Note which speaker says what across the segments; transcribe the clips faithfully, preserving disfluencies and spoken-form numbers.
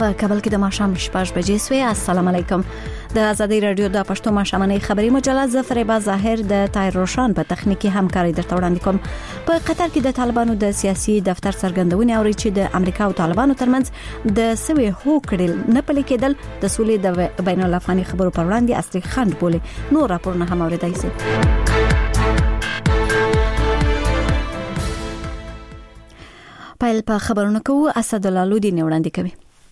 Speaker 1: په کابل کې د ماښام شپږ بجې سوې. السلام علیکم. د ازادي رادیو د پښتو ماښامنۍ خبري مجله ظفر ظاهر د تایر روشان په تخنیکی همکاري درته وړاندې کوم. په قطر کې د طالبانو د سیاسي دفتر څرګندونې اوري چې د امریکا او طالبانو ترمنځ د سوي هوکړې نه پلي کېدل د سولې د بین الافغاني خبرو پر وړاندې اصلي خنډ بولي. نور راپورونه هم اوریدای شي. پایل په خبرونه کوو. اسد الله لودي نه وړاندې کوي.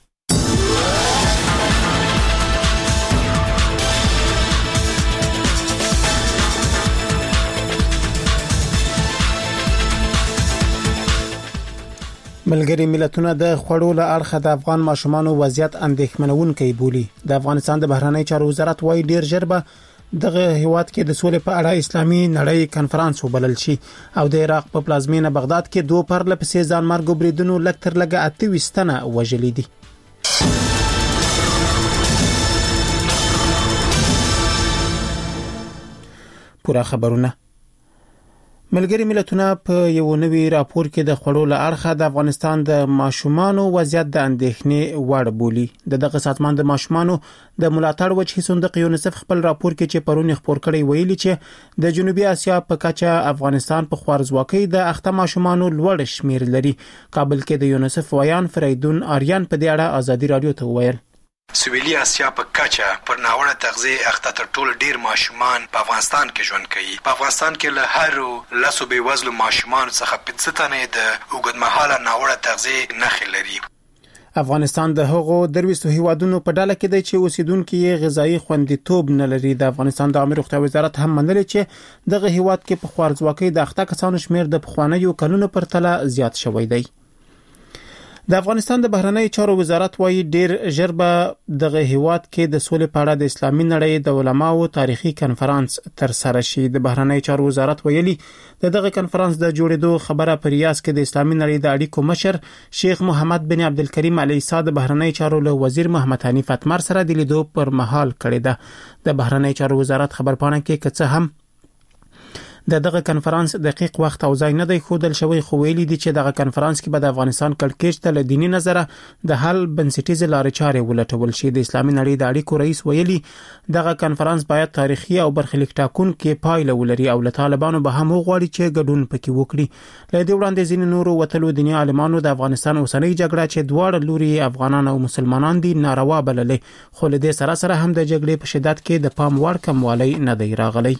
Speaker 2: ملګری ملتونه د خوړو له اړخه د افغان ماشومانو وضعیت اندېښمنونکی بولي. د افغانستان د بهرنی چارو وزارت وايي ډیر ژر به دغه هیواد کې د سولې په اړه اسلامي نړۍ کنفرانس وبلل شي او د عراق په پلازمینه بغداد کې دوه پرله پسې ځانمرګ بریدونو لکتر لګه اته وستنه وژلې دي. پورا خبرونه. ملګری ملتونه په یو نوی راپور کې د خوړو له اړخه د افغانستان د ماشومانو وضعیت د اندېښنې وړ بولي. د دغه سازمان د ماشومانو د ملاتړ وجهي صندوق یونیسف خپل راپور کې چې پرون خبر کړی ویلي چې د جنوبي اسیا په کچه افغانستان په خوارزواکۍ د اخته ماشومانو لوړ شمیر لري. کابل کې د یونیسف ویان فریدون آریان په دې اړه ازادي رادیو ته وویل.
Speaker 3: سویلي اسیا په کچه پر ناوړه تغذیه اخته تر ټولو ډیر ماشومان په افغانستان کې ژوند کوي. په افغانستان کې له هر لسو بې وزلو ماشومان څخه پنځه تنه د اوږدمهاله ناوړه تغذیه نښې لري.
Speaker 2: افغانستان د هغو درويستو هیوادونو په ډله کې دی چې اوسیدونکو یې غذایی خوندیتوب نه لري. د افغانستان د عامه روغتیا وزارت هم منلي چې دغه هیواد کې په خوارزواکۍ د اخته کسانو شمیر د پخوانیو کلونو پر تله زیات شوی دی. د افغانستان د بهرنی چارو وزارت وايي ډیر ژر به دغه هیواد کې د سولې په اړه د اسلامي نړۍ د علماو تاریخي کنفرانس تر سره شي. د بهرنی چارو وزارت ویلي د دغه کنفرانس د جوړېدو خبره په ریاض کې د اسلامي نړۍ د اړیکو مشر شیخ محمد بن عبدالکریم علی سعد د بهرنی چارو له وزیر محمد حنیف اتمر سره د لیدو پر مهال کړی ده. د بهرنی چارو وزارت خبرپاڼه کې کڅه هم د دغه کنفرانس دقیق وخت او ځای نه دی ښودل شوی، خو ویلي دي چې دغه کنفرانس کې به د افغانستان کړکېچ ته له دیني نظره د حل بنسټیزې لارې چارې ولټول شي. د اسلامي نړۍ د اړیکو رئیس ویلي دغه کنفرانس باید تاریخي او برخلیک ټاکونکې پایله ولري او له طالبانو به هم وغواړي چې ګډون پکې وکړي. له دې وړاندې ځینې نورو وتلو دیني عالمانو د افغانستان اوسنۍ جګړه چې دواړه لوري افغانان او مسلمانان دي ناروا بللې، خو له دې سره سره هم د جګړې په شدت کې د پام وړ کموالی نه دی راغلی.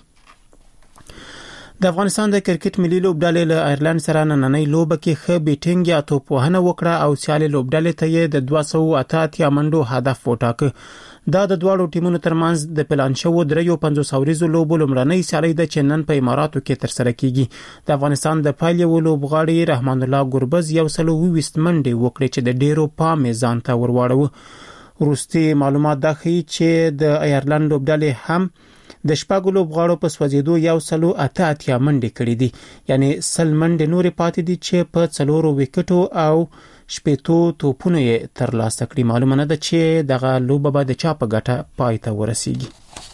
Speaker 2: د افغانستان د کرکټ ملي لوبډلې له آیرلند سره نننۍ لوبه کې ښه بیټینګ یا توپوهنه وکړه او سیالي لوبډلې ته یې د دوه سوه اته اتیا منډو هدف وټاکه. دا د دواړو ټیمونو ترمنځ د پلان شوو دریو پنځوس اوریزو لوبو لومړنۍ سیالي ده چې نن په اماراتو کې ترسره کیږي. د افغانستان د پایلې لوبغاړي رحمان الله ګربز یو سلو ویست منډې وکړې چې د ډیرو پام ځان ته ورواړو. وروستي معلومات دا ښیي چې د آیرلند لوبډلې هم د شپږو لوبغاړو په سوځېدو یو سلو اته اتیا منډې کړې دي، یعنی سل منډې نورې پاتې دي چې په څلورو وکټو او شپېتو توپونو یې ترلاسه کړي. معلومه نه ده چې دغه لوبه به د چا په ګټه پای ته ورسیږي.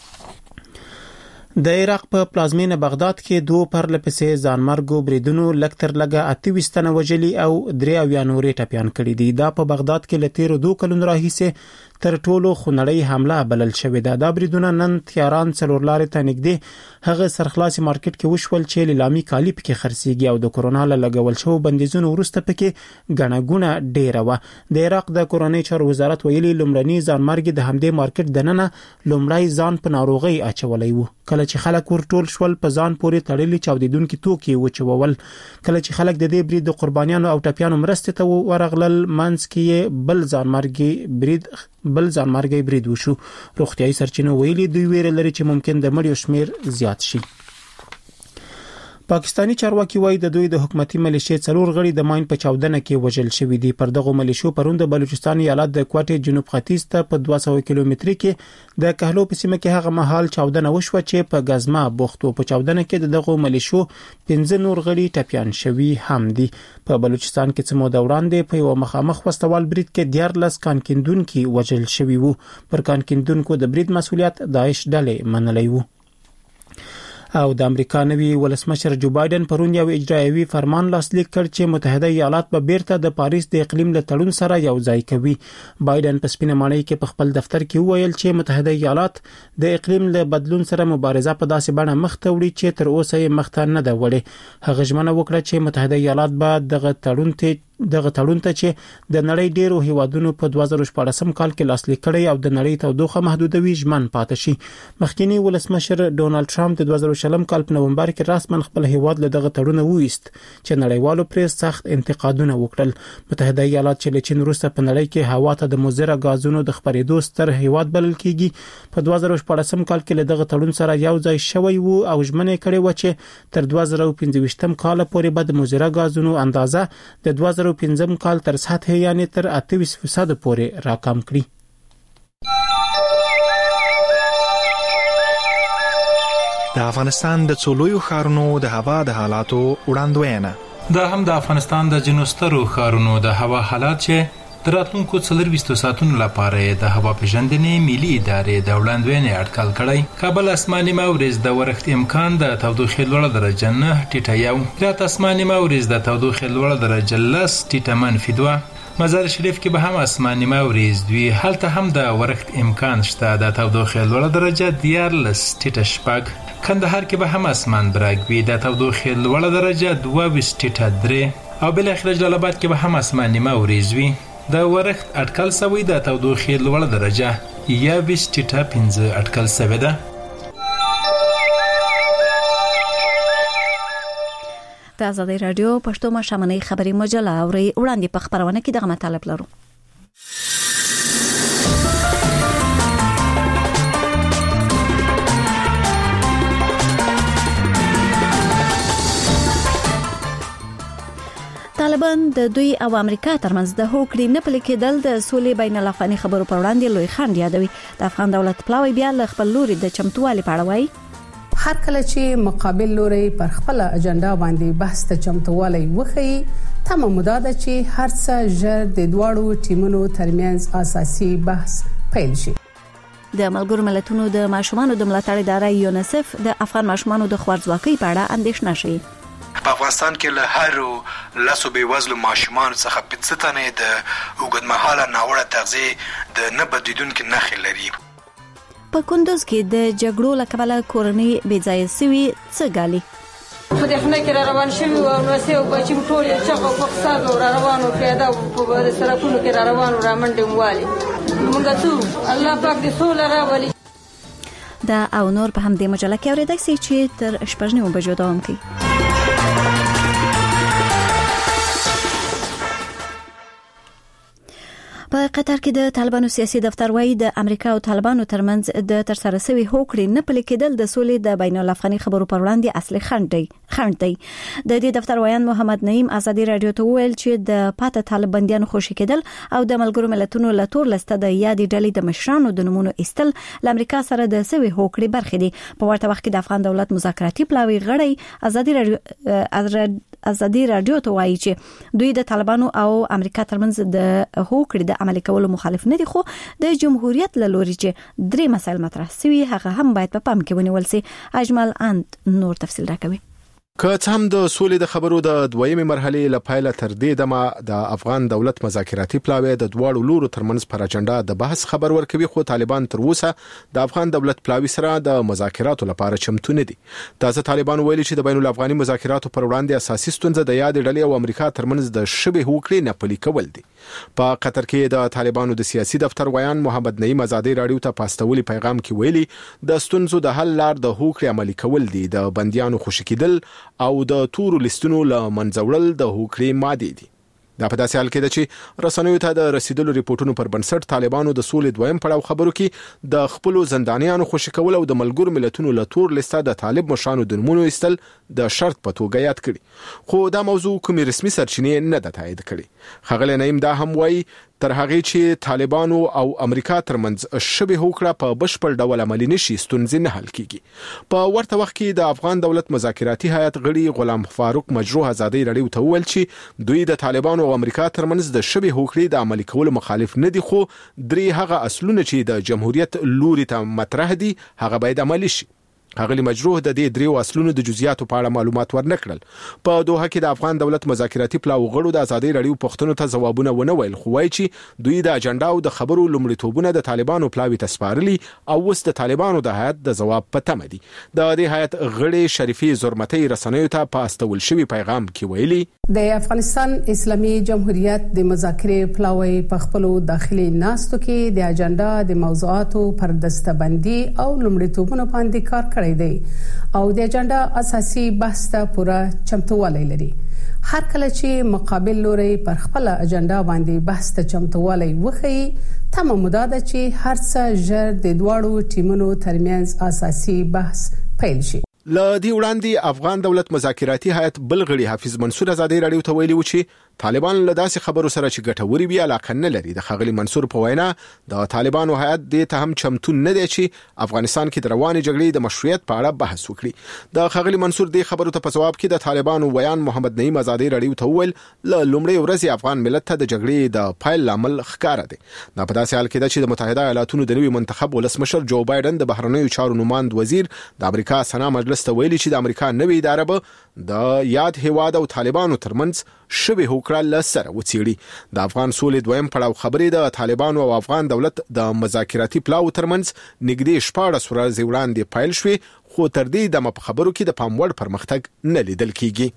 Speaker 2: د عراق په پلازمینه بغداد کې دوه پرله پسې ځانمرګو بریدونو لکتر لګه اته وستنه وژلي او درې اویا نورې ټپیان کړي دي. دا په بغداد کې له تیرو دوه کلونو راهیسې تر ټولو خونړۍ حمله بلل شوې ده. دا بریدونه نن تهران څلور لارې ته نږدې هغه سرخلاصي مارکیټ کې وشول چې لیلامي کالی پکې خرڅيږي او د کورونا له لګول شو بندیزونو وروسته پکې غڼه ګونه ډیره و. د عراق د کورونی چارو وزارت ویلي لومړني ځانمرګي د همدې مارکیټ دننه لومړی ځان په ناروغي اچولای وو. کله چې خلک ورټول شول په ځان پورې تړلي چاودیدونکو توکي وچول. کله چې خلک د دې برید د قربانیانو او ټپیانو مرستې ته ورغلل منځ کې بل ځانمرګي برید بل ځانمرګي برید وشو. روغتيایي سرچینو ویلي دوی ویره لري چې ممکن د مړیو شمیر زیات شي. پاکستانی چارواکي وایي د دوی د حکومتي ملیشې څلور غړي د ماین په چاودنه کې وژل شوي دي. پر دغه ملیشو پرون د بلوچستان ایالت د کوټې جنوب ختیځ ته په دوه سوه کیلومتري کې د کهلو په سیمه کې هغه مهال چاودنه وشوه چې په غزما بوختو. په چاودنه کې دغه ملیشو پنځه نور غړي ټپیان شوي هم دي. په بلوچستان کې څه موده وړاندې په یو مخامخ وسوال برید کې دیارلس کانکیندونکو وژل شوي وو. پر کانکیندونکو د برید مسولیت داعش ډلې منلې وو. او د امریکا نوي ولسمشر جو بایدن پرون یو اجرایوي فرمان لاسلیک کړ چې متحده ایالات به بیرته د پاریس د اقلیم له تړون سره یو ځای کوي. بایدن په سپینه ماڼۍ کې په خپل دفتر کې وویل چې متحده ایالات د اقلیم له بدلون سره مبارزه په داسې بڼه مخ ته وړي چې تر اوسه یې مخ ته نه ده وړې. هغه ژمنه وکړه چې متحده ایالات به دغه تړون ته دغه تړون ته چې د نړۍ ډیرو هیوادونو په دوه زره شپږ کال کې لاسلیک کړی او د نړۍ تودوخه محدودوي ژمن پاتې شي. مخکینی ولسمشر ډونالد ټرمپ د دوه زره شلم کال په نومبر کې رسمن خپل هیواد له دغه تړون وویست چې نړیوالو پرې سخت انتقادونه وکړل. متحده ایالات چې له چین وروسته په نړۍ کې هوا ته د مضره غازونو د خپرېدو ستر هیواد بلل کیږي، په دوه زره شپږ کال کې له دغه تړون سره یو ځای شوی وو او ژمنه کړې و چې تر دوه زره پنځه کال پورې به د مضره غازونو اندازه د دوه زره پنځم کال تر سطح یعنی تر اته فیصد پورې راکم کړي.
Speaker 4: د افغانستان د څلورو ښارونو د هوا د حالاتو وړاندوینه.
Speaker 5: دا هم د افغانستان د جنوسترو ښارونو د هوا حالات چې د راتلونکو څلور ساعتونو لپاره د هوا پیژندنې ملي ادارې د وړاندوینې اټکل کړی. کابل اسماني مورز د ورښت امکان د تودوخې لوړه درجه نه ټیټه یو، هرات اسماني مورز د تودوخې لوړه درجه لس ټیټه منفي دوه، مزار شریف کې به هم اسماني مورز دوی، هلته هم د ورښت امکان شته د تودوخې لوړه درجه دیارلس ټیټه شپږ، کندهار کې به هم اسمان براق وي د تودوخې لوړه درجه دوه ویشت ټیټه درې او بالاخره جلال آباد کې به هم اسماني مورز وي. د ورښت اټکل سوی د تودوخې لوړه درجه یا ویشت ټیټه پنځه اټکل سوی ده.
Speaker 1: د آزادۍ رادیو پښتو مشامنۍ خبري مجله اوري وړاندې په خبرونه کې دغه مطالب لرو. طالبان د دوی او امریکا ترمنځ د هوکړې نه پلي کېدل د سولې بین الافغاني خبرو پر وړاندې لوی خنډ یادوي. د افغان دولت پلاوی بیا له خپل لوري د چمتووالي په اړه وایي
Speaker 6: هر کله چې مقابل لوري پر خپل اجنډا باندې بحث ته چمتووالی وښيي، تمه موده ده چې هر څه ژر د دواړو ټیمونو ترمنځ اساسي بحث پیل شي.
Speaker 1: د ملګرو ملتونو د ماشومانو د ملاتړ ادارې یونیسف د افغان ماشومانو د خوارځواکۍ په اړه اندېښنه شي.
Speaker 3: په افغانستان کې له هر لاسو بې وزلو ماشومانو څخه پنځه تنې د اوږدمهاله ناوړه تغذیې د نه بدلیدونکو نښې لري.
Speaker 1: په کندوز کې د جګړو له کبله کورنۍ بې ځایه سوي څه ګالي.
Speaker 7: په دې خونه کې را روان شوي او نو سیو بچیم ټول یې چغه په فساد را روانو پیاده په سرکونو کې را روانو را منډې موالي موږ څو الله پاک دې سوله راولي.
Speaker 1: دا او نور په همدې مجله کې اورېدای شئ چې تر شپږ نیمو بجو دوام کوي. په قطر کې د طالبانو سیاسي دفتر وايي د امریکا او طالبانو ترمنځ د ترسره شوی هوکړې نه پلي کېدل د سولې د بین الافغاني خبرو پر وړاندې اصلي خنډ دی. خنډ دی. د دې دفتر وایي محمد نعیم آزادي رادیو ته ویل چې د پاته طالب بنديانو خوشي کېدل او د ملګرو ملتونو له تور لسته د یادې ډلې د مشرانو د نمونه استل ل امریکا سره د سوي هوکړې برخې دي. په ورته وخت کې د افغان دولت مذاکراتي پلاوی غړي آزادي رادیو آزادي رادیو ته وایي چې دوی د طالبانو او امریکا ترمنځ د هوکړې د عملي کولو مخالف نه دي، خو د جمهوریت له لوري چې درې مسایل مطرح شوي هغه هم باید په پام کې ونیول شي. اجمل اند نور تفصیل راکوي.
Speaker 4: که څه هم د سولې د خبرو د دویمې مرحلې لپاره تر دې دمه د افغان دولت مذاکراتي پلاوی د دواړو لورو ترمنځ پر اجنډا د بحث خبر ورکوي، خو طالبان تر اوسه د افغان دولت پلاوی سره د مذاکراتو لپاره چمتو نه دي. تازه طالبان ویلي چې د بین الافغاني مذاکراتو پر وړاندې اساسي ستونزه د یاد ډلې او امریکا ترمنځ د شبه هوکړې نه پلي کول دي. په قطر کې د طالبانو د سیاسي دفتر ویان محمد نعیم آزادي رادیو ته پاستولي پیغام کې ویلي د ستونزو د حل لار د هوکړې عملي کول دي، د بنديانو خوشي کېدل او د تورو لستونو له منځوړل د هوکړې ماده دي. دا په داسې حال کې ده چې رسنیو ته د رسیدلو ریپورتونو پر بنسټ طالبانو د سولې دویم پړاو خبرو کې د خپل زندانیانو خوشي کول او د ملګرو ملتونو له تور لسته د طالب مشرانو د نمونه استل د شرط په توګه یاد کړي، خو دا موضوع کومې رسمي سرچینې نه ده تایید کړې. ښاغلی نعیم دا هم وایي تر هغه چې طالبانو او امریکا ترمنځ شبه هوکړه په بشپړ ډول عملي نشي ستونزې نه حل کیږي. په ورته وخت کې د افغان دولت مذاکراتي هیئت غړي غلام فاروق مجروح آزادي رادیو ته ویل چې دوی د طالبانو او امریکا ترمنځ د شبه هوکړې د عملي کولو مخالف نه دي، خو درې هغه اصلونه چې د جمهوریت لوري ته مطرح دي هغه باید عملي شي. ښاغلي مجروح د دې دریو اصلونو د جزئیاتو په اړه معلومات ورنکړل. په دوحه کې د افغان دولت مذاکراتي پلاو غړو د ازادي رادیو پوښتنو ته ځوابونه ونه ویل، خو وایي چې دوی د اجنډا او د خبرو لومړیتوبونه د طالبانو پلاوي تسپارلي او اوس د طالبانو د هیئت د ځواب په تمه دي. د دې هیئت غړي شریفي زرمتي رسنیو ته په استول شوی پیغام کې ویلي
Speaker 6: د افغانستان اسلامي جمهوریت د مذاکرې پلاوی په خپل داخلي ناستو کې د اجنډا د موضوعاتو پر دستبندي او لومړیتوبونو باندې کار کړی دی او د اجنډا اساسي بحث ته پوره چمتووالی لري. هر کله چې مقابل لوري پر خپل اجنډا باندې بحث ته چمتووالی وخی، تمام مدده چې هر څه ژر د دواړو ټیمونو ترمنځ اساسي بحث پیل شي.
Speaker 4: ل دې وړاندې افغان دولت مذاکراتي هیئت بل غړي حافظ منصور ازادي رادیو ته ویلي و چې طالبان له داسې خبرو سره چې ګټوري وي علاقه نه لري. د ښاغلي منصور په وینا د طالبانو هیئت دې ته هم چمتو نه دی چې افغانستان کې د روانې جګړې د مشروعیت په اړه بحث وکړي. د ښاغلي منصور دې خبرو ته په جواب کې د طالبانو ویان محمد نعیم ازادي رادیو ته ویل له لومړۍ ورځې افغان ملت ته د جګړې د پایل لامل ښکاره دی. دا په داسې حال کې ده چې د متحده ایالاتونو د نوي منتخب ولسمشر جو بایدن د بهرنیو چارو نوماند وزیر د امریکا سنا مجلس ته ویلي چې د امریکا نوي اداره به د یاد هیواد او طالبانو ترمنځ شبه هوکړه لسره وڅېړي. د افغان سولې دویم پړاو خبرې د طالبانو او افغان دولت د مذاکراتي پلاو ترمنځ نږدې شپاړس ورځې وړاندې پیل شوې، خو تر دې دمه په خبرو کې د پام وړ پرمختګ نه لیدل کیږي.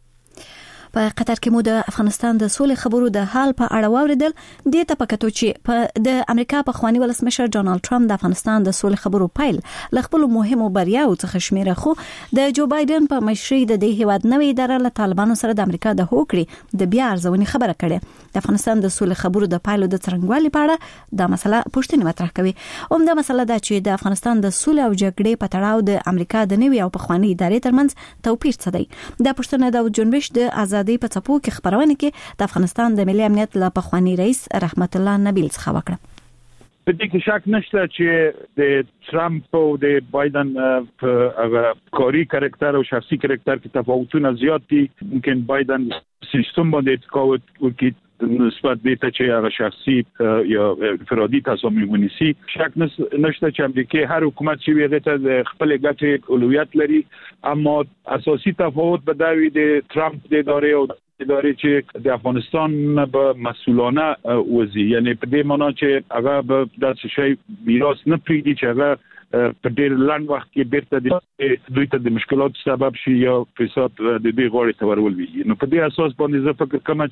Speaker 1: په قطر کې مو د افغانستان د سولې خبرو د حال په اړه واوریدل. د ته پکتو چې په د امریکا په خواني ولسمشر ډونالد ټرمپ د افغانستان د سولې خبرو پیل ل خپل مهمو بریاو څخه شمیره، خو د جو بایدن په مشرۍ د دې هیواد نوې اداره له طالبانو سره د امریکا د هوکړې د بیا ارزونې خبره کړې. د افغانستان د سولې خبرو د پایلو د څرنګوالي په اړه د مسله پوښتنه مطرح کوي. اومده مسله ده چې د افغانستان د سولې او جګړې په تړاو د امریکا د نوې او په خواني ادارې ترمنځ توپیر څه دی. د پوښتنه د جنبش د ازادي په څپو کې خبرونه کې د افغانستان د ملي امنیت له پخوانی رئیس رحمت الله نبیل څخه وکړه.
Speaker 8: په دې کې شک نشته چې د ټرمپ او د بایدن په هغه کاری کاراکتر او شخصي کاراکتر کې تفاوتونه زیات دي. ممکن بایدن سیستم باندې تقاوت وکړي نسبت به ته چې هغه شخصي یا فرادي تصامیم ونیسي. شک نشته چې امریکا هر حکومت چې ویغه ته خپل ګټې اولویت لري، اما اساسي تفاوت به دا وي د ټرمپ د ادارې او ادارې چې د افغانستان به مسؤلانه وزي، یعنی په دې معنی چې هغه به داسې شی میراث نه پریږدي چې هغه په ډېر لاند وخت کې بیرته دوی ته د مشکلاتو سبب شي یا فساد د دې غوړې ته ورولوي. نو په دې اساس باندې زه فکر کوم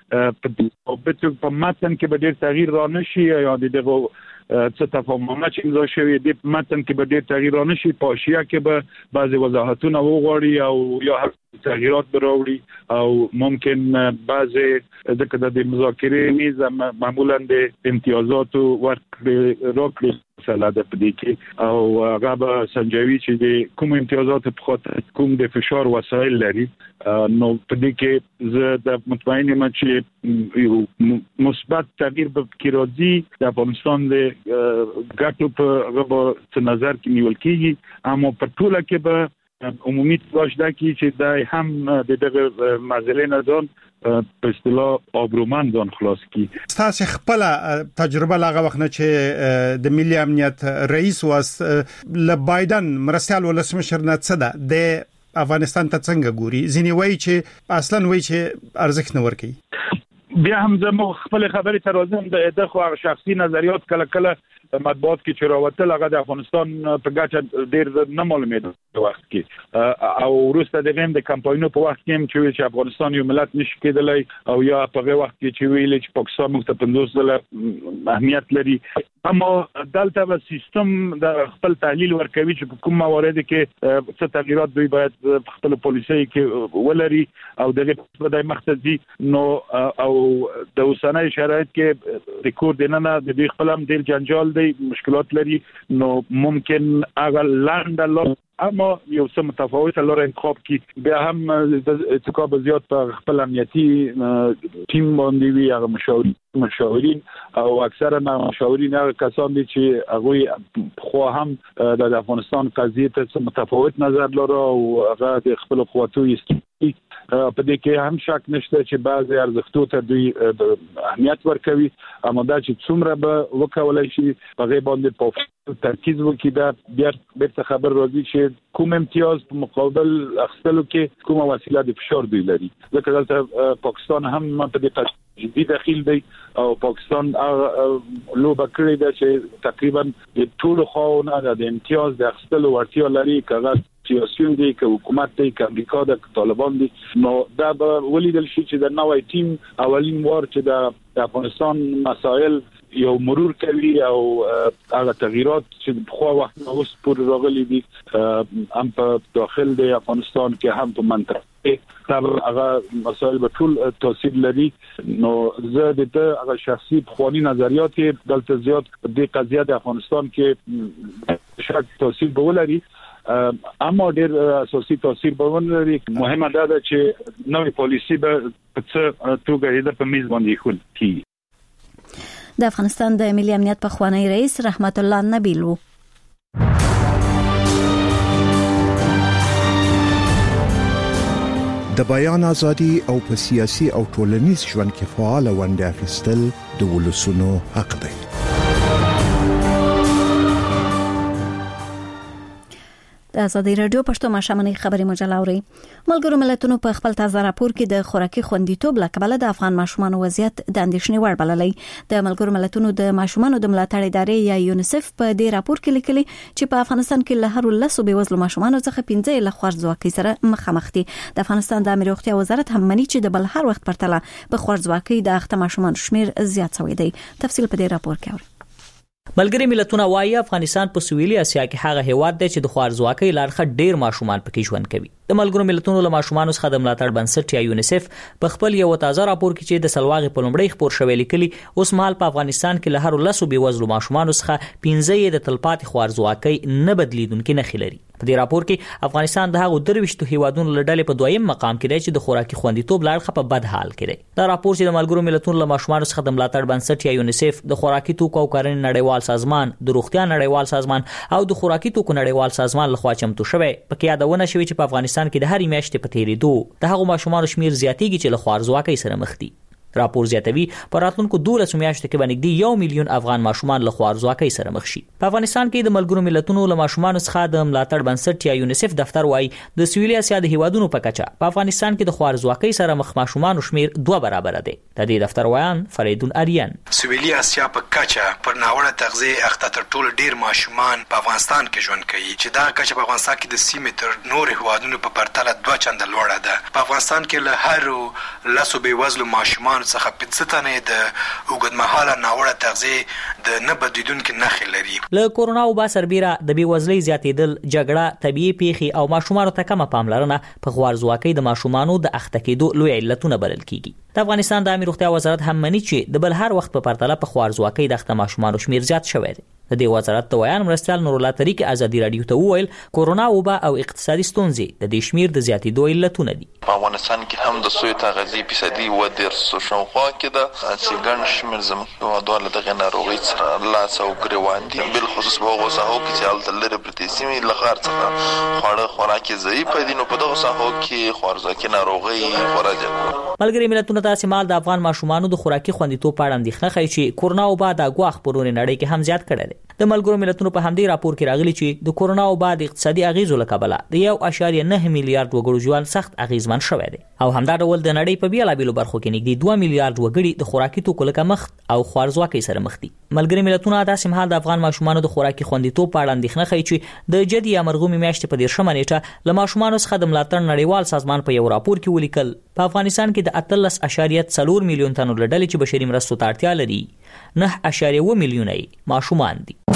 Speaker 8: چې په متن کې به ډېر تغییر را نشي یا د دغه څه تفاهمونه چې امضا شوی دی په متن کې به ډېر تغییر را نشي. په حاشیه کې به بعضي وضاحتونه وغواړي او یا تغییرات براوړي او ممکن بعضي د مذاکرې میز معمولا د امتیازات ورکړي راکړي مسله ده په دې کې او هغه به سنجوي چې د کوم امتیازات په خاطر کوم د فشار وسایل لري. نو په دې کې زه د مطمئن یم چې یو مثبت تغییر به کې راځي. د افغانستان د ګټو په غو په نظر کې نیول کیږي، اما په ټوله کې به عمومي تلاش ده چې دای هم د دغه مزلې نه ځان په اصطلاح آبرومند ځان خلاص کی.
Speaker 2: تاسو خپل تجربه لاغه وخت نه چې د ملي امنیت رئیس واس ل بایدن مرستيال ولسمشر نه څه ده د افغانستان ته څنګه ګوري؟ ځینې وایي چې اصلا وایي چې ارزښت نه ورکي.
Speaker 8: بیا هم زمو خپل خبرې تر اوسه د دغه شخصي نظریات کله کله مطبوعات کې چې راوتل هغه د افغانستان په ګټه ډېر نه معلومېده په وخت کې او وروسته د غیم د کمپاینونو په وخت کې چې چې افغانستان یو ملت نشي کېدلی او یا په هغه وخت کې چې ویل چې پاکستان موږ ته پنځوس ځله اهمیت لري. اما دلته به سیستم د خپل تحلیل ورکوي چې کوم موارد کې څه تغیرات دوی باید خپل پالیسي کې ولري او دغه په دای مختصي نو او د اوسنۍ شرایط کې ریکورډ نه نه د دې خپل هم ډېر جنجال دی، مشکلات لري. نو ممکن هغه لاند الله اما یو څه متفاوته لور انتخاب کی بیا هم د اتکاب زیات په خپل امنیتي ټیم باندې وی هغه مشاورین مشاورین او اکثره مشاورین هغه کسان دي چې هغه خو هم د افغانستان قضیه ته متفاوت نظر لري او هغه د خپل قوتو است په دې کې هم شک نشته چې بعضي ارزښتونو ته دوی اهمیت ورکوي، اما دا چې څومره به وکولای شي په غي باندې په ترکیز وکړي دا بیا بیرته خبر راځي چې کوم امتیاز په مقابل اخستلو کې کومه وسیله د فشار دوی لري. ځکه دلته پاکستان هم په دې جدي داخل دی او پاکستان لوبه کړې ده چې تقریبا د ټول خواونه د امتیاز د اخستلو ورتیا لري، کاغذ سیاسيون دي که حکومت دی که امریکا ده که طالبان دي. نو دا به ولیدل شي چې د نوې ټیم اولین وار چې د افغانستان مسائل یو مرور کوي او هغه تغیرات چې په خو وخت نو اوس پورې راغلي دي هم په داخل د افغانستان کې هم په منطقه تر هغه مسائل به ټول تاثیر لري. نو زه د ته هغه شخصي خواني نظریات دلته زیات د قضیه د افغانستان کې شک تاثیر به ولري، اما ډېر اساسي تاثیر به ولري. مهمه ده چې نوې پالیسي به په څه توګه د په میز باندې خول کی.
Speaker 1: د افغانستان د ملي امنیت په خوانی رئیس رحمت الله نبیل وو.
Speaker 9: د بیان ازادي او په سیاسي او ټولنیز ژوند کې فعال ونډه اخیستل د ولسونو حق دی.
Speaker 1: د ازادي رادیو پښتو ماشوماني خبري مجله اوري. ملګرو ملتونو په خپل تازه راپور کې د خوراکي خوندیتوب لکبله د افغان ماشومانو وضعیت د اندېښنې وړ بللی. د ملګرو ملتونو د ماشومانو د ملاتړ ادارې یا یونیسف په دې راپور کې لیکلي چې په افغانستان کې له هر لسو بېوزلو ماشومانو څخه پنځه له خوارځواکۍ سره مخامخ دي. د افغانستان د امنیت روغتیا وزارت هم مني چې د بل هر وخت پرتله په خوارځواکۍ د اخته ماشومانو شمیر زیات شوی دی. تفصیل په دې راپور کې اوري.
Speaker 10: ملګری ملتونه وايي افغانستان په سویلي اسیا کې هغه هیواد دی چې د خوارځواکۍ لارښه ډیر ماشومان پکې ژوند کوي. د ملګرو ملتونو له ماشومانو څخه د ملاتړ بنسټ یا یونیسف په خپل یو تازه راپور کې چې د سلواغې په لومړی خبر شوی لیکلي اوس مهال په افغانستان کې له هر لسو بېوزلو ماشومانو څخه پنځه د تلپاتې خوارځواکۍ نه بدلیدونکي نښې لري. په دې راپور کې افغانستان د هغو درويشتو هیوادونو له ډلې په دویم مقام کې دی چې د خوراکي خوندیتوب لارښه په بد حال کې دی. دا راپور چې د ملګرو ملتونو له ماشومانو څخه د ملاتړ بنسټ یا یونیسف، د خوراکي توکو او کرنې نړیوال سازمان، د روغتیا نړیوال سازمان او د خوراکي توکو نړیوال سازمان لخوا چمتو شوی، پکې یادونه شوی چې په افغانستان کې د هرې میاشتې په تیریدو د هغو ماشومانو شمیر زیاتېږي چې له خوارځواکۍ سره مخ دي. راپور زیاتوي په راتلونکو دولسو میاشتو کې باندې یو میلیون افغان ماشومان له خوارځواکۍ سره مخ شي. په افغانستان کې د ملګرو ملتونو له ماشومانو څخه د ملاتړ بنسټ یا یونیسف دفتر وايي د سویلي اسیا د هیوادونو په کچه په افغانستان کې د خوارځواکۍ سره مخ ماشومانو شمیر دوه برابر دی. د دې دفتر وایان فریدون اریان
Speaker 3: سویلي اسیا په کچه پر ناوړه تغذیه اخته تر ټولو ډیر ماشومان په افغانستان کې ژوند کوي چې دا کچه په افغانستان کې د سیمې تر نور هیوادونو په پرتله دوه چنده لوړه ده. په افغانستان کې له هر لسو بېوزلو ماشومانو څخه پنځه د اوږدمهاله ناوړه تغذیه د نه بدلیدونکي نښې لري.
Speaker 10: له کورونا وبا سربیره د بېوزلۍ زیاتېدل، جګړه، طبیعي پیښې او ماشومانو ته کمه پاملرنه په خوارځواکۍ د ماشومانو د اخته کېدو لوی علتونه بلل کیږي. د افغانستان د امنیت روغتیا وزارت هم مني چې د بل هر وخت په پرتله په خوارځواکۍ د اخته ماشومانو شمیر زیات شوی دی. د دې وزارت د ویان مرستیال نور الله طریق ازادي رادیو ته وویل کورونا وبا او اقتصادي ستونزې د دې شمیر د زیاتېدو علتونه دي.
Speaker 11: په افغانستان کې هم د سوی تغذیه فیصدي و ډیر شاوخوا کې ده چې ګڼ شمېر زموږ هېوادوال دغه ناروغۍ سره لاس او ګرېوان دي، بالخصوص په هغو ساحو کې چې هلته لرې پرتې سیمې له ښار څخه خواړه خوراکي ضعیفه دي، نو په دغو ساحو کې خوارځواکي ناروغۍ خورا زیاته.
Speaker 10: ملګري ملتونه داسې مهال د افغان ماشومانو د خوراکي خوندیتوب په اړه اندېښنه ښیي چې کورونا وبا د ګواښ په رونې نړۍ کې هم زیات کړی دی. د ملګرو ملتونو په همدې راپور کې راغلي چې د کورونا وبا د اقتصادي اغیزو له کبله د یو اعشاریه نه میلیارډ وګړو ژوند سخت اغیزمن شوی دی او همدا ډول د نړۍ په بیلابیلو برخو کې نږدې دوه میلیارډ وګړي د خوراکي توکو له کمښت او خوارځواکۍ سره مخ دي. ملګري ملتونه داسې مهال د افغان ماشومانو د خوراکي خوندیتوب په اړه اندېښنه ښیي چې د جدي یا مرغومي میاشتې په دېرشمه نیټه له ماشومانو څخه د ملاتړ نړیوال سازمان په یو راپور کې ولیکل په افغانستان کې د اتلس اعشاریه څلور میلیون تنو له ډلې چې بشري مرستو ته اړتیا لري نه اعشاریه اووه میلیونه ماشومان دي.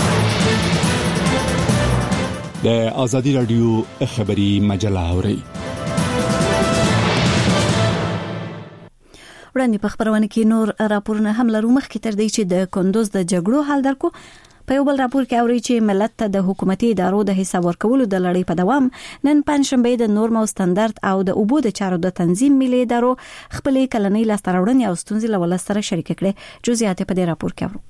Speaker 12: د ازادي رادیو خبري مجله اوري.
Speaker 1: وړاندې په خبرونه کې نور راپورونه هم لرو. مخکې تر دې چې د کندوز د جګړو حل درکو، په یو بل راپور کې اوري چې ملت ته د حکومتي ادارو د حساب ورکولو د لړۍ په دوام نن پنځشنبه د نورم او ستاندرد او د اوبو د چارو د تنظیم ملي ادارو خپلې کلنۍ لاسته راوړنې او ستونزې له ولس سره شریک کړي. جزئیات په دې راپور کې اورو.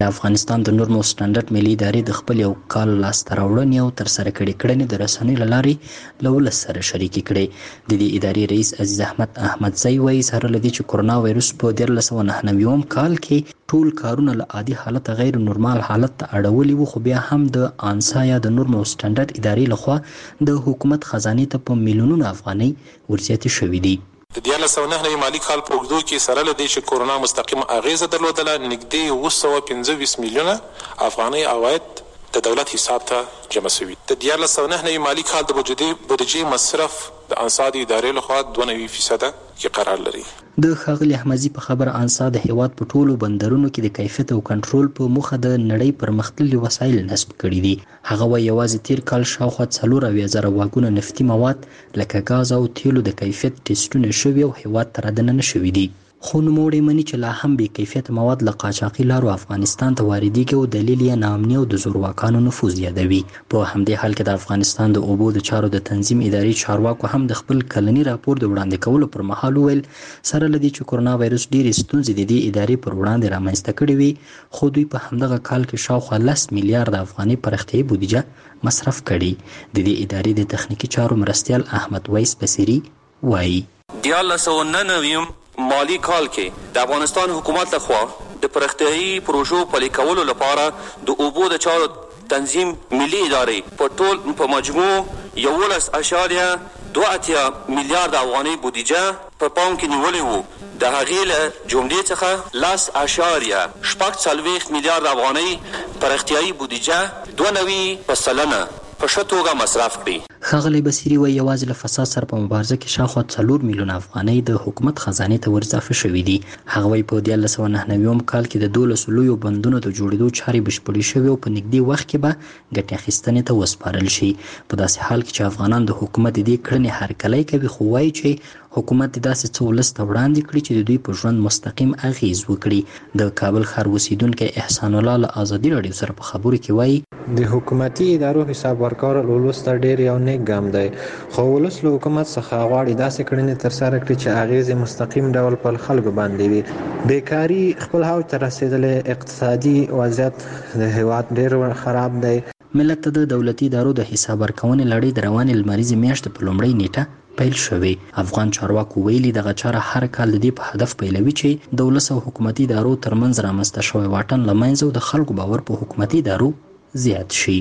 Speaker 13: افغانستان د نورمال سټانډرډ ملي ادارې د خپل یو کال لاسته راوړنې او ترسره کړې کړنې د رسنیو له لارې له ولس سره شریکې کړې. د دې ادارې رئیس عزیز احمد احمدزی وایي سره له دې چې کورونا وایرس په دیارلس سوه نهه نوي کال کې ټول کارونه له عادي حالت غیر نورمال حالت ته اړولي وو، خو بیا هم د آنسا یا د نورمال سټانډرډ ادارې لخوا د حکومت خزانې ته په میلیونونو افغانۍ ورزیاتې شوې دي.
Speaker 14: د دیارلس سوه نهه نوي مالي کال په اوږدو کې سره له دې چې کورونا مستقیم اغیزه درلودله، نږدې اوه سوه پنځه ویشت میلیونه افغانۍ عواید د دولت حساب ته جمع شوي. د دیارلس سوه نهه نوي مالي کال د بودیجې مصرف د آنسا د ادارې لخوا دوه نوي فیصده کې قرار لري.
Speaker 13: د ښاغلي احمدزي په خبره آنسا د هیواد په ټولو بندرونو کې د کیفیت او کنټرول په موخه د نړۍ پرمختللي وسایل نصب کړي دي. هغه وایي یوازې تیر کال شاوخوا څلور اویا زره واګونه نفتي مواد لکه ګاز او تیلو د کیفیت ټسټونه شوي او هیواد ته رادننه شوي دي. خو نوموړی مني چې لا هم بې کیفیته مواد له قاچاقي لارو افغانستان ته واردېږي او دلیل یې ناامني او د زورواکانو نفوذ یادوي. په همدې حال کې د افغانستان د اوبو د چارو د تنظیم ادارې چارواکو هم د خپل کلني راپور د وړاندې کولو پر مهال وویل سره له دې چې کورونا وایرس ډېرې ستونزې د دې ادارې پر وړاندې رامنځته کړې وي، خو دوی په همدغه کال کې شاوخوا لس میلیارده افغانۍ پراختیایي بودیجه مصرف کړي. د دې ادارې د تخنیکي چارو مرستیال احمد ویس بصیري وایي
Speaker 15: دیارلس سوه نهه نوي مالی کال کې د افغانستان حکومت لخوا د پراختیایي پروژو پلي کولو لپاره د اوبو د چارو تنظیم ملي ادارې په ټول په مجموع یولس اشاریه دوه اتیا میلیارد افغانۍ بودیجه په پام کې نیولې وو. د هغې له جملې څخه لس اشاریه شپږ څلوېښت میلیارد افغانۍ پراختیایي بودیجه دوه نوي په سلنه په ښه توګه مصرف کړي.
Speaker 13: ښاغلی بصیري وایي یوازې له فساد سره په مبارزه کې شاوخوا څلور میلیونه افغانۍ د حکومت خزانې ته ور اضافه شوي دي. هغه وایي په دیارلس سوه نهه نوي کال کې د دولسو لویو بندونو د جوړېدو چارې بشپړې شوې او په نږدې وخت کې به ګټې اخیستنې ته وسپارل شي. په داسې حال کې چې افغانان د حکومت د دې کړنې هرکلی کوي، خو وایي چې حکومت داسې څه ولس ته وړاندې کړي چې د دوی په ژوند مستقیم اغیز وکړي. د کابل ښار اوسیدونکی احسان الله له ازادي راډیو سره په خبرو کې وایي
Speaker 16: د حکومتي ادارو حساب ورکول ولس ته ډېر یو نیک ګام دی، خو ولس له حکومت څخه غواړي داسې کړنې ترسره کړي چې اغیزې مستقیم ډول پر خلکو باندې وي. بیکاري خپل اوج ته رسېدلې، اقتصادي وضعیت د هیواد ډېر خراب دی.
Speaker 13: ملت ته د دولتي ادارو د حساب ورکونې لړۍ د روانې لمریزې میاشتې په لومړۍ نیټه پیل شوی. افغان چارواکو ویلي دغه چاره هر کال د دې په هدف پیلوي چې د ولس او حکومتي ادارو ترمنځ رامنځته شوی واټن له منځه او د خلکو باور په حکومتي ادارو زیات شي.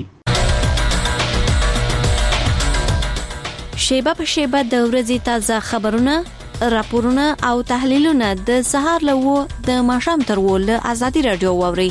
Speaker 1: شیبه په شیبه د ورځې تازه خبرونه، راپورونه او تحلیلونه د سهار له و د ماښام تر و له ازادي راډیو واوري.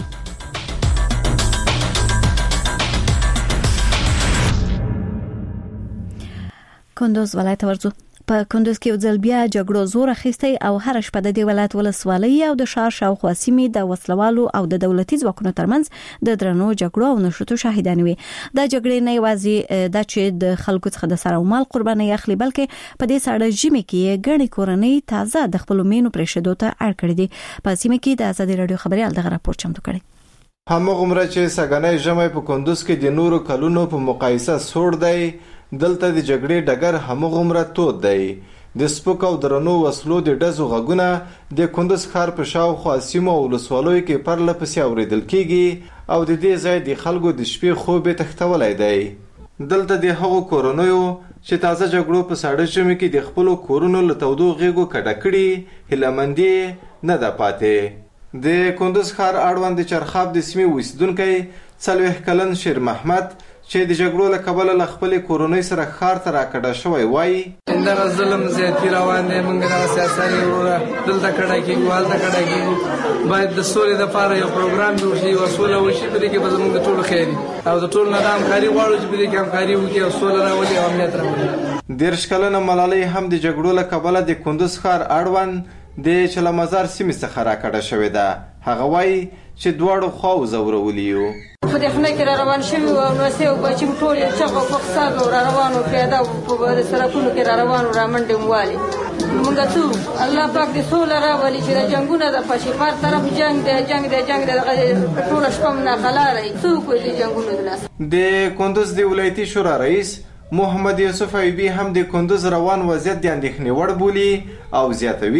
Speaker 1: کندوز ولایت ورځو. په کندوز کې ځل بیا جګړو زور اخیستی او هر شپه د دې ولایت ولسوالۍ او د شهر شاوخوا سیمې د وسلوالو او د دولتي ځواکونو ترمنځ د درنو جګړو او نشټو شاهدان وي. د جګړې نه یوازې د چې د خلکو څخه د سر او مال قرباني اخلي، بلکې په دې سړه ژمي کې ګڼې کورنۍ تازه د خپل مینو پرېښودو ته اړ کړې دي. په سیمه کې د ازادي راډیو خبريال دغه راپور چمتو کړی.
Speaker 17: همغومره چې سګنۍ ژمي په کندوز کې د نورو کلونو په مقایسه سوړ دی، دلته د جګړې ډګر همغومره تود دی. د سپک او درنو وسلو د ډزو غږونه د کندوز ښار په شاوخوا سیمو او ولسوالیو کې پرله پسې اورېدل کېږي او د دې ځای د خلکو د شپې خوب یې تښتولی دی. دلته د هغو کورنیو چې تازه جګړو په ساړه ژمي کې د خپلو کورونو له تودو غېږو کډه کړي هیلهمندي نه ده پاتې. د کندوز ښار اړوند د چرخاب د سیمې اوسیدونکی څلوېښت کلن شیر محمد چې د جګړو له کبله له خپلې کورنۍ سره ښار ته راکډه شوی وایي
Speaker 18: دغه ظلم زیاتي روان دی، موږ دغه سیاسي وروره دلته کډه کېږو، هلته کډه کېږو. باید د سولې دپاره یو پروګرام جوړ شي، یوه سوله وشي، په دې کې به زموږ د ټولو خیر وي او د ټولو نه دا همکاري غواړو چې په دې کې همکاري وکړي او سوله راولي او امنیت راولي.
Speaker 17: دېرش کلنه ملالۍ هم د جګړو له کبله د کندوز ښار اړوند د چلمزار سیمې څخه راکډه شوې ده. هغه وایي چې دواړو خواو ځورولي یو.
Speaker 7: په دې خونه کې را روان شوي وو او نوسې او بچي مو ټول یې چغ او فساد او را روان وو، پیاده په سړکونو کې را روان وو، را منډې مو والې. مونږ څه الله پاک دې سوله راولي چې د جنګونه د پشیپار طرف جنګ دی جنګ دی جنګ دی ټوله شپه مو ناخلاره یي. څه وکړو دې جنګونو د لاس.
Speaker 17: د کندوز د ولایتي شورا رئیس محمد یوسف ایوبي هم د کندوز روان وضعیت د اندېښنې وړ بولي او زیاتوي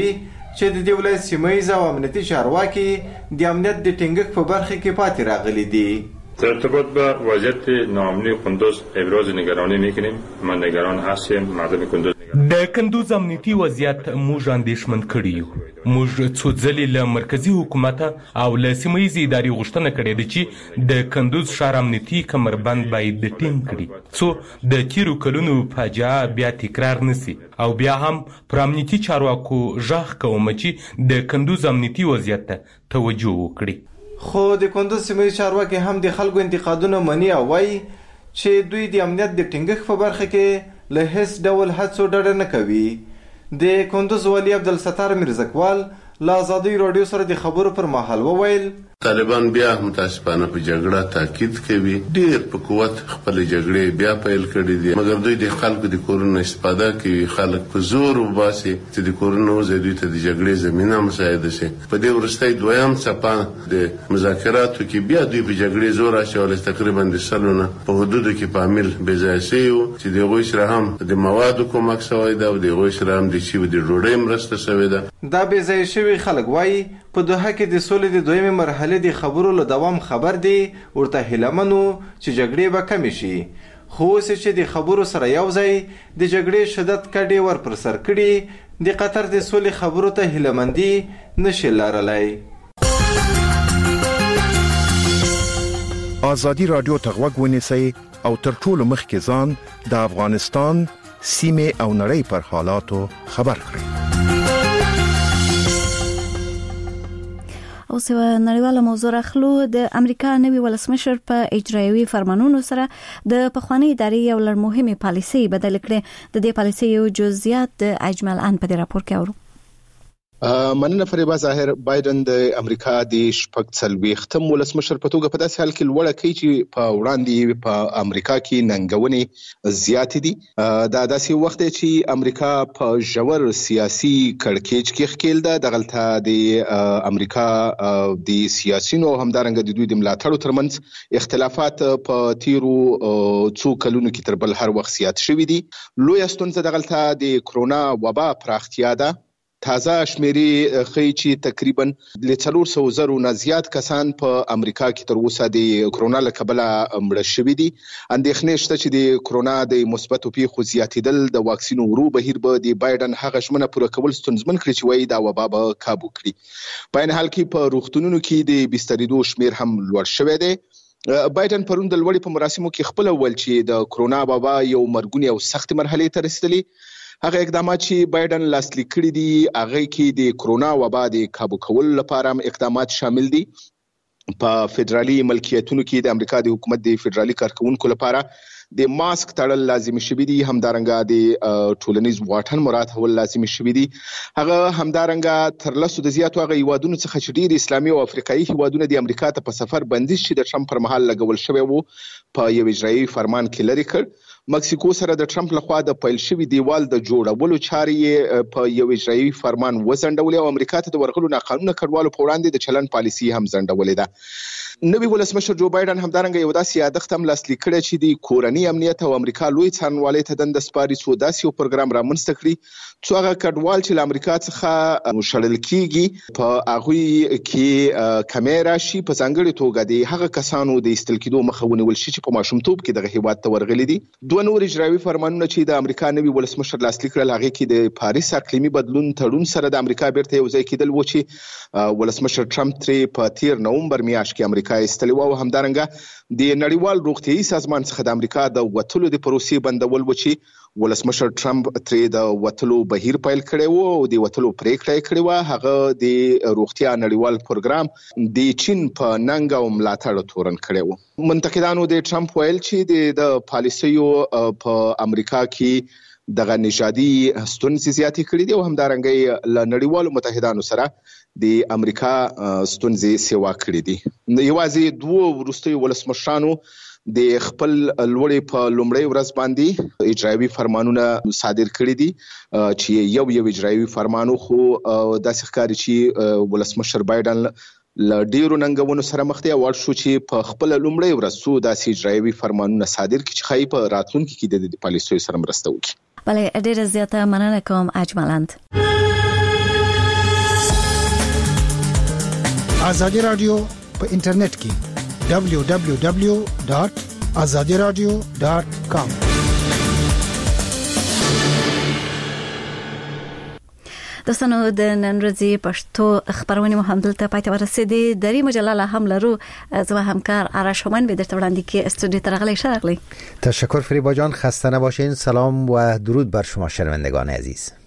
Speaker 17: چې د دې ولایت سیمه ییز او امنیتي چارواکي د امنیت د ټینګښت په برخه کې پاتې راغلي دي.
Speaker 19: در ارتباط به وضعیت ناامنی کندوز ابراز نگرانی میکنیم. من نگران هستیم. مردم کندوز
Speaker 20: د کندوز امنیتي وضعیت موږ اندېښمن کړي یو. موږ څو ځلې له مرکزي حکومت او له سیمه ییزې ادارې غوښتنه کړې ده چې د کندوز ښار امنیتي کمربند باید ټینګ کړي څو د تیرو کلونو فاجعه بیا تکرار نشي. او بیا هم پر امنیتي چارواکو غږ کوم چې د کندوز امنیتي وضعیت ته توجه وکړي.
Speaker 17: خو د کندوز سیمه ییز چارواکي هم د خلکو انتقادونه مني او وایي چې دوی د امنیت د ټینګښت په برخه کې له هیڅ ډول هڅو ډډه نه کوي. د کندوز والي عبدالستار میرزکوال له ازادي راډیو سره د خبرو پر مهال وویل
Speaker 21: طالبان بیا متاسفانه په جګړه تاکید کوي. ډیر په قوت خپل جګړې بیا پیل کړې دي، مګر دوی د خلکو د کورونو استفاده کوي. خلک په زور وباسي چې د کورونو دوی ته د جګړې زمينه مساعده شي. په دې ورستۍ دویم څپه د مذاکراتو کې بیا دوی په جګړې زور اچول. تقریبا د سلونه په حدودو کې په عامل بېځایه شوي چې د هغوی سره هم د موادو کومک شوی ده او د هغوی سره هم د شوي د ډوډۍ مرسته شوې ده.
Speaker 17: دا بېځایه شوي خلک وایي په دوحه کې د سولې د دویمې مرحلې د خبرو له دوام خبر دی. ورته هیله منو چې جګړې به کمې شي. خو اوس چې د خبرو سره یو ځای د جګړې شدت کډې ور پر سر کړي، د قطر د سولې خبرو ته هیله مندي نشي لرلی.
Speaker 9: ازادي رادیو ته غوږ ونیسئ او تر ټولو مخکې ځان د افغانستان سیمې او نړۍ پر حالاتو خبر کړئ.
Speaker 1: او سو نړیواله موضوع راخلو. د امریکا نوي ولسمشر په اجرایوي فرمانونو سره د پخوانی ادارې یو لړ مهمه پالیسي بدل کړې. د دې پالیسي یو جزئیات د اجمل ان په راپور کې اورو.
Speaker 4: مننه فریبا ظاهر. بایدن د امریکا د شپږ څلوېښتم ولسمشر په توګه په داسې حال کې لوړه کوي چې په وړاندې په امریکا کې ننګونې زیات دي. دا داسې وخت دی چې امریکا په ژور سیاسي کړکېچ کې ښکېل ده. دغلته د امریکا د سیاسيونو همدارنګه د دوی د ملاتړو ترمنځ اختلافات په تیرو څو کلونو کې تر بل هر وخت زیات شوي دي. لوی ستونزه دغلته د کرونا وبا پراختیا ده. تازه شمیرې ښیي چې تقریبا له څلور سوه زرو نه زیات کسان په امریکا کې تر اوسه د کرونا له کبله مړه شوي دي. اندېښنې شته چې د کرونا د مثبتو پیښو زیاتېدل د واکسین ورو بهیر به د بایدن هغه ژمنه پوره کول ستونزمن کړي چې وایي دا وبا به کابو کړي. په عین حال کې په روغتونونو کې د بسترېدو شمیر هم لوړ شوی دی. بایدن پرون د لوړې په مراسمو کې خپله وویل چې د کرونا وبا یو مرګونې او سختې مرحلې ته رسیدلي. هغه اقدامات چې بایدن لاسلیک کړي دي هغه کې د کرونا وبا د کابو کولو لپاره اقدامات شامل دي. په فدرالي ملکیتونو کې د امریکا د حکومت د فدرالي کارکونکو لپاره د ماسک تړل لازمي شوي دي. همدارنګه د ټولنیز واټن مراعاتول لازمي شوي دي. هغه همدارنګه تر لسو د زیاتو هغه هیوادونو څخه چې ډېر اسلامي او افریقایي هیوادونه د امریکا ته په سفر بندیز چې د ټرمپ پر مهال لګول شوی وو په یو اجرایي فرمان کې لري کړ. مکسیکو سره د ټرمپ لخوا د پیل شوي دیوال د جوړولو چارې په یو اجرایي فرمان وزندولې او امریکا ته د ورغلو ناقانونه کډوالو په وړاندې د چلن پالیسي هم زندولې ده. نوی ولسمشر جو بایدن همدارنګه یو داسې یادښت هم لاسلیک کړی چې د کورني امنیت او امریکا لوی څارنوالۍ ته دنده سپاري څو داسې یو پروګرام رامنځته کړي څو هغه کډوال چې له امریکا څخه شړل کیږي په هغوی کې کیمرا شي په ځانګړي توګه د هغه کسانو د ایستل کېدو مخه ونیول شي چې په ماشومتوب کې دغه هیواد ته ورغلي دي. دوه نور اجرایوي فرمانونه چې د امریکا نوي ولسمشر لاسلیک کړل هغه کې د پاریس اقلیمي بدلون تړون سره د امریکا بیرته یو ځای کېدل و چې ولسمشر ټرمپ ترې په تیر نومبر میاشت کې امریکا ایستلی و. همدارنګه د نړیوال روغتیايي سازمان څخه د امریکا د وتلو د پروسې بندول و چې ولسمشر ټرمپ ترې د وتلو بهیر پیل کړی و او د وتلو پریکړه یې کړې وه. هغه د روغتیا نړیوال پروګرام د چین په ننګ او ملاتړ تورن کړی و. منتقدانو د ټرمپ ویل چې د پالیسیو په امریکا کې دغه نژادي ستونزې زیاتې کړې دي او همدارنګه له نړیوالو متحدانو سره د امریکا ستونزې سیوا کړې دي. یوازې دوه وروستیو ولسمشرانو د خپل لوړې په لومړۍ ورځ باندې اجرایوي فرمانونه صادر کړي دي چې یو یو اجرایوي فرمانو خو داسې ښکاري چې ولسمشر بایدن ل ډیرو ننګونو سره مخ دی او ورشو چې په خپل لومړۍ ورځ څو داسې اجرایوي فرمانونه صادر کړي چې خای په راتلونکي کې د پالیسیو سره مرسته وکړي.
Speaker 1: بله ډیره زیاته مننه کوم اجملند.
Speaker 5: آزادی رادیو په انټرنیټ کې دبلیو دبلیو دبلیو ډاټ آزادی رادیو ډاټ کام.
Speaker 1: دوستانو د نن ورځې پښتو خبرونه مو هم دلته پاتې ورسېدې. دری مجله لا هم لرو. زما همکار آرش هومن به درته وړاندې کې استودیو ته راغلی. شرقلی
Speaker 22: تشکر فریبا جان، خسته نباشین. سلام و درود بر شما شنوندگان عزیز.